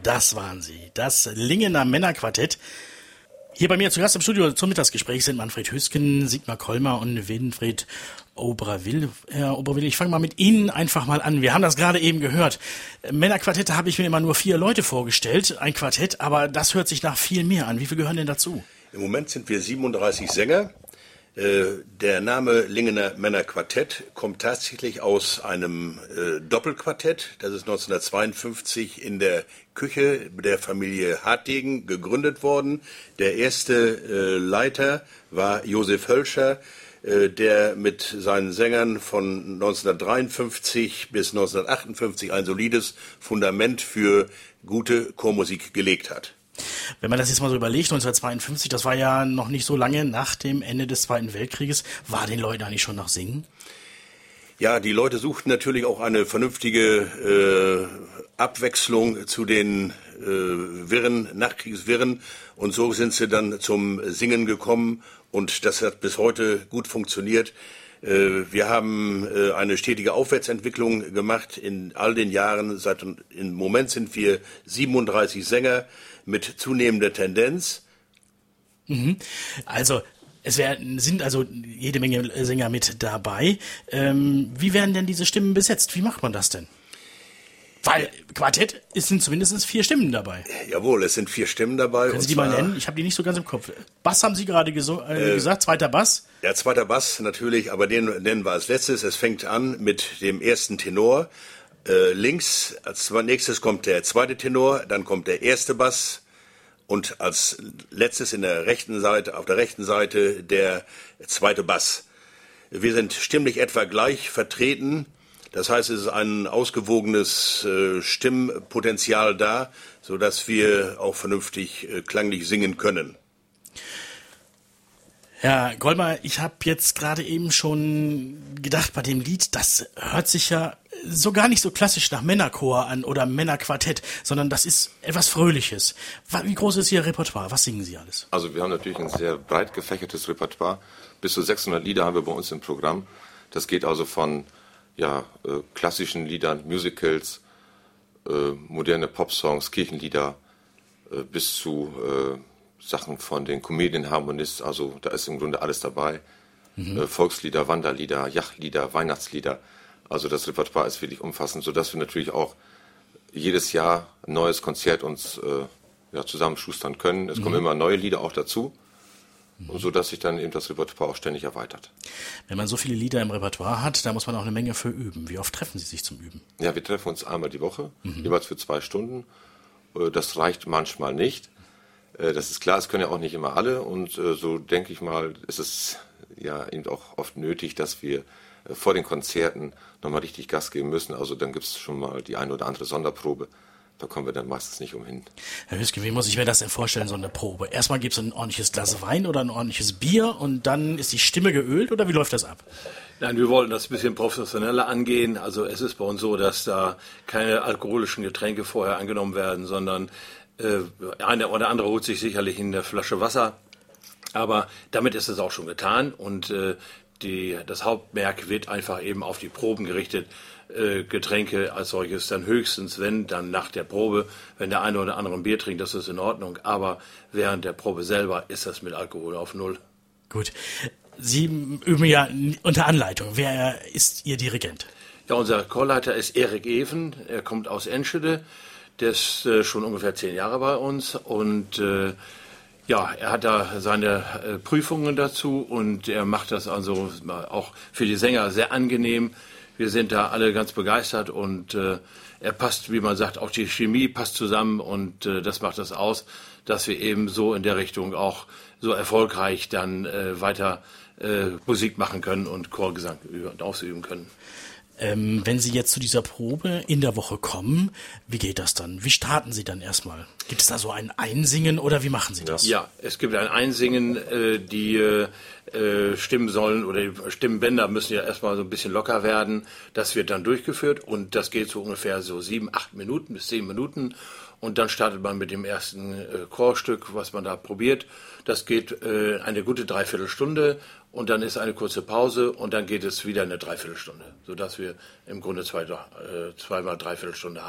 Das waren sie, das Lingener Männerquartett. Hier bei mir zu Gast im Studio zum Mittagsgespräch sind Manfred Hüsken, Sigmar Kollmar und Winfried Oberwill. Herr Oberwill, ich fange mal mit Ihnen einfach mal an. Wir haben das gerade eben gehört. Männerquartette habe ich mir immer nur 4 Leute vorgestellt, ein Quartett, aber das hört sich nach viel mehr an. Wie viele gehören denn dazu? Im Moment sind wir 37 Sänger. Der Name Lingener Männerquartett kommt tatsächlich aus einem Doppelquartett. Das ist 1952 in der Küche der Familie Hartdegen gegründet worden. Der erste Leiter war Josef Hölscher, der mit seinen Sängern von 1953 bis 1958 ein solides Fundament für gute Chormusik gelegt hat. Wenn man das jetzt mal so überlegt, 1952, das war ja noch nicht so lange nach dem Ende des Zweiten Weltkrieges, war den Leuten eigentlich schon nach Singen? Ja, die Leute suchten natürlich auch eine vernünftige Abwechslung zu den Nachkriegswirren, und so sind sie dann zum Singen gekommen, und das hat bis heute gut funktioniert. Wir haben eine stetige Aufwärtsentwicklung gemacht in all den Jahren. Im Moment sind wir 37 Sänger mit zunehmender Tendenz. Also sind also jede Menge Sänger mit dabei. Wie werden denn diese Stimmen besetzt? Wie macht man das denn? Weil Quartett, es sind zumindest 4 Stimmen dabei. Jawohl, es sind 4 Stimmen dabei. Können Sie die mal nennen? Ich habe die nicht so ganz im Kopf. Bass haben Sie gerade gesagt, zweiter Bass? Ja, zweiter Bass natürlich, aber den nennen wir als letztes. Es fängt an mit dem ersten Tenor. Links als nächstes kommt der zweite Tenor, dann kommt der erste Bass und als letztes auf der rechten Seite der zweite Bass. Wir sind stimmlich etwa gleich vertreten. Das heißt, es ist ein ausgewogenes Stimmpotenzial da, sodass wir auch vernünftig klanglich singen können. Herr Kollmar, ich habe jetzt gerade eben schon gedacht bei dem Lied, das hört sich ja so gar nicht so klassisch nach Männerchor an oder Männerquartett, sondern das ist etwas Fröhliches. Wie groß ist Ihr Repertoire? Was singen Sie alles? Also wir haben natürlich ein sehr breit gefächertes Repertoire. Bis zu 600 Lieder haben wir bei uns im Programm. Das geht also von klassischen Liedern, Musicals, moderne Popsongs, Kirchenlieder, bis zu Sachen von den Comedian Harmonists, also da ist im Grunde alles dabei. Volkslieder, Wanderlieder, Jagdlieder, Weihnachtslieder. Also das Repertoire ist wirklich umfassend, sodass wir natürlich auch jedes Jahr ein neues Konzert uns zusammenschustern können. Es kommen immer neue Lieder auch dazu, sodass sich dann eben das Repertoire auch ständig erweitert. Wenn man so viele Lieder im Repertoire hat, da muss man auch eine Menge für üben. Wie oft treffen Sie sich zum Üben? Ja, wir treffen uns einmal die Woche, jeweils für 2 Stunden. Das reicht manchmal nicht. Das ist klar, es können ja auch nicht immer alle, und so denke ich mal, ist es ja eben auch oft nötig, dass wir vor den Konzerten nochmal richtig Gas geben müssen. Also dann gibt es schon mal die eine oder andere Sonderprobe. Da kommen wir dann meistens nicht umhin. Herr Hüsken, wie muss ich mir das denn vorstellen, so eine Probe? Erstmal gibt es ein ordentliches Glas Wein oder ein ordentliches Bier und dann ist die Stimme geölt, oder wie läuft das ab? Nein, wir wollten das ein bisschen professioneller angehen. Also es ist bei uns so, dass da keine alkoholischen Getränke vorher angenommen werden, sondern einer oder andere holt sich sicherlich in der Flasche Wasser. Aber damit ist es auch schon getan, und das Hauptmerk wird einfach eben auf die Proben gerichtet. Getränke als solches dann höchstens, dann nach der Probe, wenn der eine oder andere ein Bier trinkt, das ist in Ordnung. Aber während der Probe selber ist das mit Alkohol auf Null. Gut. Sie üben ja unter Anleitung. Wer ist Ihr Dirigent? Ja, unser Chorleiter ist Erik Even. Er kommt aus Enschede. Der ist schon ungefähr 10 Jahre bei uns, und er hat da seine Prüfungen dazu, und er macht das also auch für die Sänger sehr angenehm. Wir sind da alle ganz begeistert, und er passt, wie man sagt, auch die Chemie passt zusammen, und das macht das aus, dass wir eben so in der Richtung auch so erfolgreich dann weiter Musik machen können und Chorgesang ausüben können. Wenn Sie jetzt zu dieser Probe in der Woche kommen, wie geht das dann? Wie starten Sie dann erstmal? Gibt es da so ein Einsingen oder wie machen Sie das? Ja, es gibt ein Einsingen, die Stimmen sollen, oder die Stimmbänder müssen ja erstmal so ein bisschen locker werden. Das wird dann durchgeführt, und das geht so ungefähr so 7, 8 Minuten bis 10 Minuten. Und dann startet man mit dem ersten Chorstück, was man da probiert. Das geht eine gute Dreiviertelstunde, und dann ist eine kurze Pause, und dann geht es wieder eine Dreiviertelstunde, sodass wir im Grunde zweimal Dreiviertelstunde haben.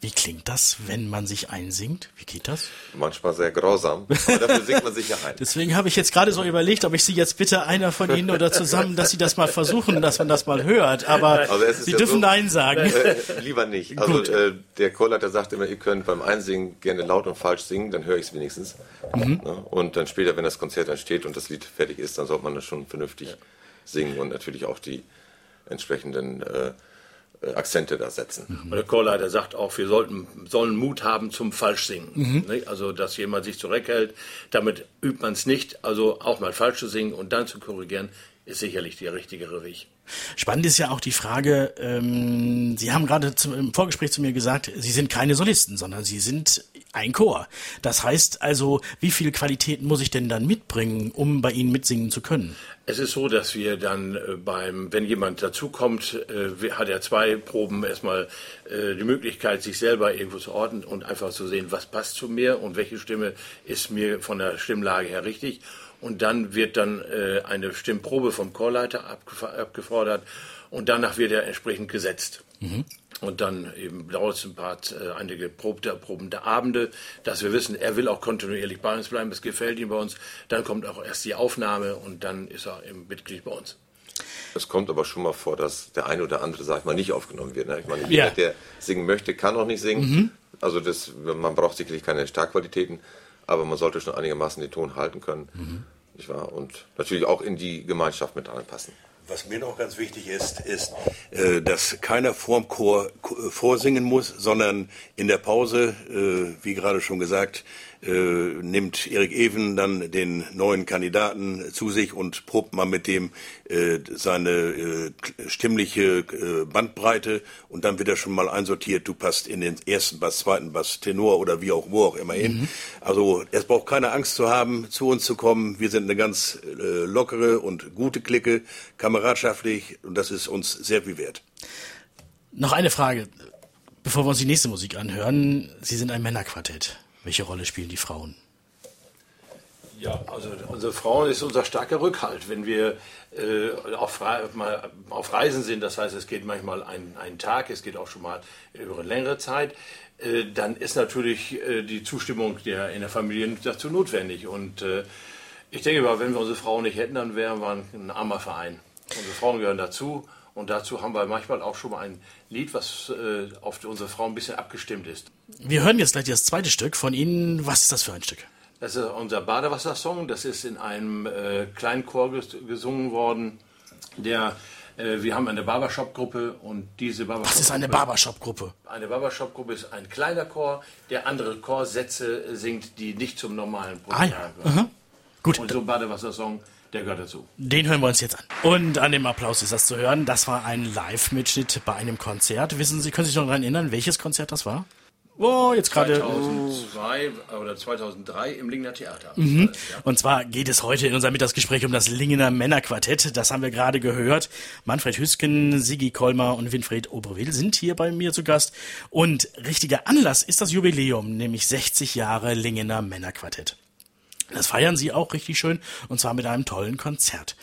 Wie klingt das, wenn man sich einsingt? Wie geht das? Manchmal sehr grausam, aber dafür singt man sich ja ein. Deswegen habe ich jetzt gerade so überlegt, ob ich Sie jetzt bitte, einer von Ihnen oder zusammen, dass Sie das mal versuchen, dass man das mal hört. Aber Sie dürfen Nein sagen. Lieber nicht. Also der Chorleiter sagt immer, ihr könnt beim Einsingen gerne laut und falsch singen, dann höre ich es wenigstens. Und dann später, wenn das Konzert dann steht und das Lied fertig ist, dann sollte man das schon vernünftig singen und natürlich auch die entsprechenden Akzente da setzen. Und der Chorleiter sagt auch, wir sollen Mut haben zum Falschsingen. Also, dass jemand sich zurückhält, damit übt man es nicht. Also auch mal falsch zu singen und dann zu korrigieren, ist sicherlich der richtigere Weg. Spannend ist ja auch die Frage, Sie haben gerade im Vorgespräch zu mir gesagt, Sie sind keine Solisten, sondern Sie sind ein Chor. Das heißt also, wie viel Qualitäten muss ich denn dann mitbringen, um bei Ihnen mitsingen zu können? Es ist so, dass wir dann wenn jemand dazukommt, hat er 2 Proben erstmal die Möglichkeit, sich selber irgendwo zu ordnen und einfach zu sehen, was passt zu mir und welche Stimme ist mir von der Stimmlage her richtig. Und dann wird dann eine Stimmprobe vom Chorleiter abgefordert und danach wird er entsprechend gesetzt. Und dann eben dauert es einige probende Abende, dass wir wissen, er will auch kontinuierlich bei uns bleiben, es gefällt ihm bei uns. Dann kommt auch erst die Aufnahme und dann ist er im Mitglied bei uns. Es kommt aber schon mal vor, dass der eine oder andere, sag ich mal, nicht aufgenommen wird. Ne? Ich meine, jeder, der singen möchte, kann auch nicht singen. Also man braucht sicherlich keine Starkqualitäten, aber man sollte schon einigermaßen den Ton halten können. Nicht wahr? Und natürlich auch in die Gemeinschaft mit anpassen. Was mir noch ganz wichtig ist, dass keiner vorm Chor vorsingen muss, sondern in der Pause, wie gerade schon gesagt, nimmt Erik Even dann den neuen Kandidaten zu sich und probt mal mit dem seine stimmliche Bandbreite und dann wird er schon mal einsortiert, du passt in den ersten Bass, zweiten Bass, Tenor oder wo auch immer hin. Also es braucht keine Angst zu haben, zu uns zu kommen. Wir sind eine ganz lockere und gute Clique, kameradschaftlich und das ist uns sehr viel wert. Noch eine Frage, bevor wir uns die nächste Musik anhören. Sie sind ein Männerquartett. Welche Rolle spielen die Frauen? Ja, also unsere Frauen ist unser starker Rückhalt. Wenn wir auf Reisen sind, das heißt, es geht manchmal einen Tag, es geht auch schon mal über eine längere Zeit, dann ist natürlich die Zustimmung in der Familie dazu notwendig. Und ich denke mal, wenn wir unsere Frauen nicht hätten, dann wären wir ein armer Verein. Unsere Frauen gehören dazu. Und dazu haben wir manchmal auch schon mal ein Lied, was auf unsere Frauen ein bisschen abgestimmt ist. Wir hören jetzt gleich das zweite Stück von Ihnen. Was ist das für ein Stück? Das ist unser Badewassersong. Das ist in einem kleinen Chor gesungen worden. Wir haben eine Barbershop-Gruppe und diese Barbershop-Gruppe... Was ist eine Barbershop-Gruppe? Eine Barbershop-Gruppe ist ein kleiner Chor, der andere Chorsätze singt, die nicht zum normalen Programm gehören. Gut. Und so ein Badewassersong, der gehört dazu. Den hören wir uns jetzt an. Und an dem Applaus ist das zu hören. Das war ein Live-Mitschnitt bei einem Konzert. Wissen Sie, können Sie sich noch daran erinnern, welches Konzert das war? Oh, jetzt gerade 2002 oder 2003 im Lingener Theater. Und zwar geht es heute in unserem Mittagsgespräch um das Lingener Männerquartett. Das haben wir gerade gehört. Manfred Hüsken, Sigi Kolmar und Winfried Oberwil sind hier bei mir zu Gast. Und richtiger Anlass ist das Jubiläum, nämlich 60 Jahre Lingener Männerquartett. Das feiern Sie auch richtig schön, und zwar mit einem tollen Konzert.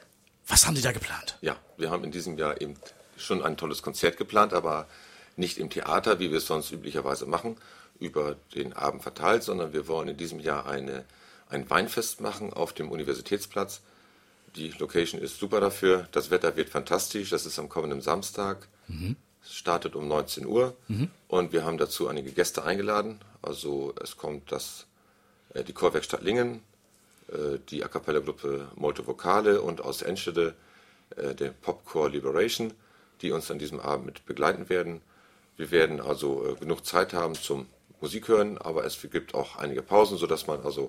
Was haben Sie da geplant? Ja, wir haben in diesem Jahr eben schon ein tolles Konzert geplant, aber nicht im Theater, wie wir es sonst üblicherweise machen, über den Abend verteilt, sondern wir wollen in diesem Jahr ein Weinfest machen auf dem Universitätsplatz. Die Location ist super dafür, das Wetter wird fantastisch, das ist am kommenden Samstag, es startet um 19 Uhr und wir haben dazu einige Gäste eingeladen. Also es kommt die Chorwerkstatt Lingen, die A Cappella Gruppe Molto Vocale und aus Enschede der Popchor Liberation, die uns an diesem Abend mit begleiten werden. Wir werden also genug Zeit haben zum Musik hören, aber es gibt auch einige Pausen, sodass man also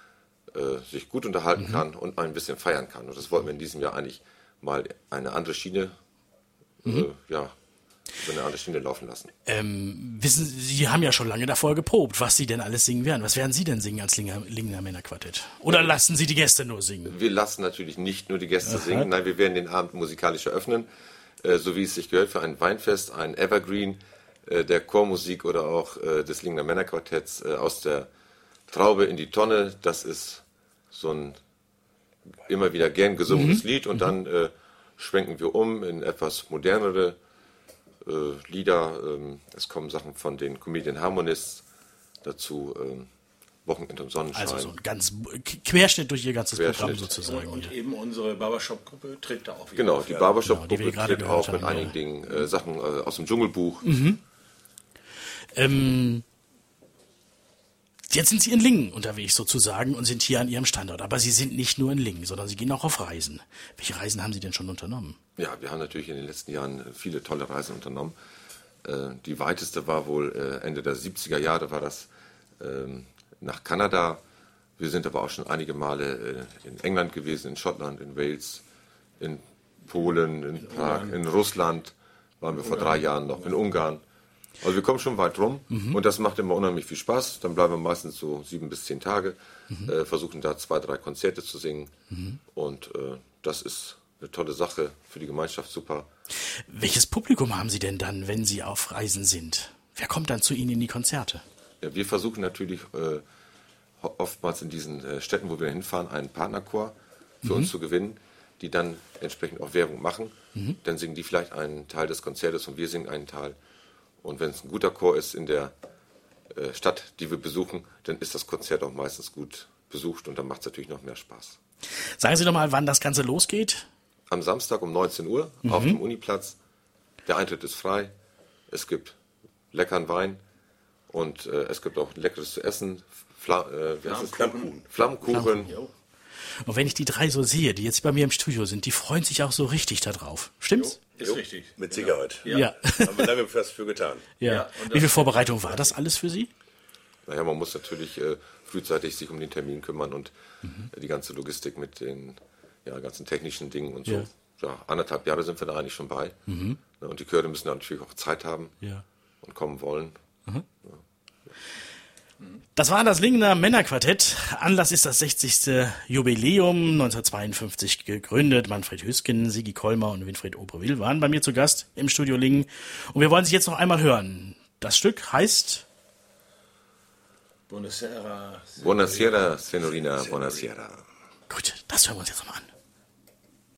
sich gut unterhalten kann und ein bisschen feiern kann. Und das wollten wir in diesem Jahr eigentlich mal eine andere Schiene, über eine andere Schiene laufen lassen. Wissen Sie, Sie haben ja schon lange davor geprobt, was Sie denn alles singen werden. Was werden Sie denn singen als Lingener Männerquartett? Oder lassen Sie die Gäste nur singen? Wir lassen natürlich nicht nur die Gäste singen, nein, wir werden den Abend musikalisch eröffnen, so wie es sich gehört für ein Weinfest, ein Evergreen der Chormusik oder auch des Lingener Männerquartetts aus der Traube in die Tonne. Das ist so ein immer wieder gern gesungenes Lied und dann schwenken wir um in etwas modernere Lieder, es kommen Sachen von den Comedian Harmonists dazu, Wochenend und Sonnenschein. Also so ein ganz Querschnitt durch ihr ganzes Programm Querschnitt. sozusagen. Und eben unsere Barbershop-Gruppe tritt da auch wieder Genau, auf. die Genau, die wir Barbershop-Gruppe gerade tritt auch gehört mit haben, einigen Dingen, Sachen aus dem Dschungelbuch. Jetzt sind Sie in Lingen unterwegs sozusagen und sind hier an Ihrem Standort. Aber Sie sind nicht nur in Lingen, sondern Sie gehen auch auf Reisen. Welche Reisen haben Sie denn schon unternommen? Ja, wir haben natürlich in den letzten Jahren viele tolle Reisen unternommen. Die weiteste war wohl Ende der 70er Jahre, war das nach Kanada. Wir sind aber auch schon einige Male in England gewesen, in Schottland, in Wales, in Polen, in Prag, in Russland waren wir vor 3 Jahren noch, in Ungarn. Also wir kommen schon weit rum und das macht immer unheimlich viel Spaß. Dann bleiben wir meistens so 7 bis 10 Tage, versuchen da 2, 3 Konzerte zu singen und das ist eine tolle Sache für die Gemeinschaft, super. Welches Publikum haben Sie denn dann, wenn Sie auf Reisen sind? Wer kommt dann zu Ihnen in die Konzerte? Ja, wir versuchen natürlich oftmals in diesen Städten, wo wir hinfahren, einen Partnerchor für uns zu gewinnen, die dann entsprechend auch Werbung machen. Dann singen die vielleicht einen Teil des Konzertes und wir singen einen Teil. Und wenn es ein guter Chor ist in der Stadt, die wir besuchen, dann ist das Konzert auch meistens gut besucht und dann macht es natürlich noch mehr Spaß. Sagen Sie doch mal, wann das Ganze losgeht. Am Samstag um 19 Uhr auf dem Uniplatz. Der Eintritt ist frei. Es gibt leckeren Wein und es gibt auch leckeres zu essen. Flammkuchen. Und wenn ich die 3 so sehe, die jetzt bei mir im Studio sind, die freuen sich auch so richtig da drauf. Stimmt's? Ist richtig. Mit Sicherheit. Ja. Haben wir lange was für getan. Ja. Wie viel Vorbereitung war das alles für Sie? Naja, man muss natürlich frühzeitig sich um den Termin kümmern und die ganze Logistik mit den ganzen technischen Dingen und so. Ja. Ja, 1,5 Jahre sind wir da eigentlich schon bei. Und die Chöre müssen natürlich auch Zeit haben und kommen wollen. Das war das Lingener Männerquartett. Anlass ist das 60. Jubiläum, 1952 gegründet. Manfred Hüsken, Sigi Kolmer und Winfried Oberwill waren bei mir zu Gast im Studio Lingen. Und wir wollen sich jetzt noch einmal hören. Das Stück heißt... Buonasera. Buonasera, Signorina, buonasera. Gut, das hören wir uns jetzt nochmal an.